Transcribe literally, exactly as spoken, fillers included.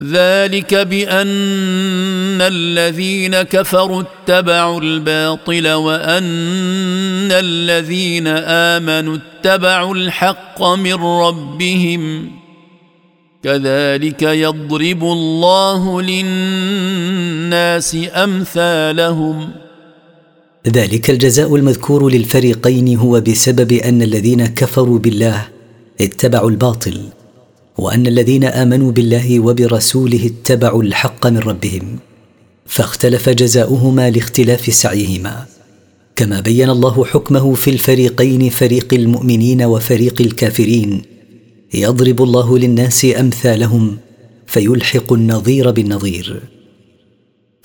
ذلك بأن الذين كفروا اتبعوا الباطل وأن الذين آمنوا اتبعوا الحق من ربهم كذلك يضرب الله للناس أمثالهم. ذلك الجزاء المذكور للفريقين هو بسبب أن الذين كفروا بالله اتبعوا الباطل وأن الذين آمنوا بالله وبرسوله اتبعوا الحق من ربهم، فاختلف جزاؤهما لاختلاف سعيهما، كما بين الله حكمه في الفريقين فريق المؤمنين وفريق الكافرين. يضرب الله للناس أمثالهم فيلحق النظير بالنظير.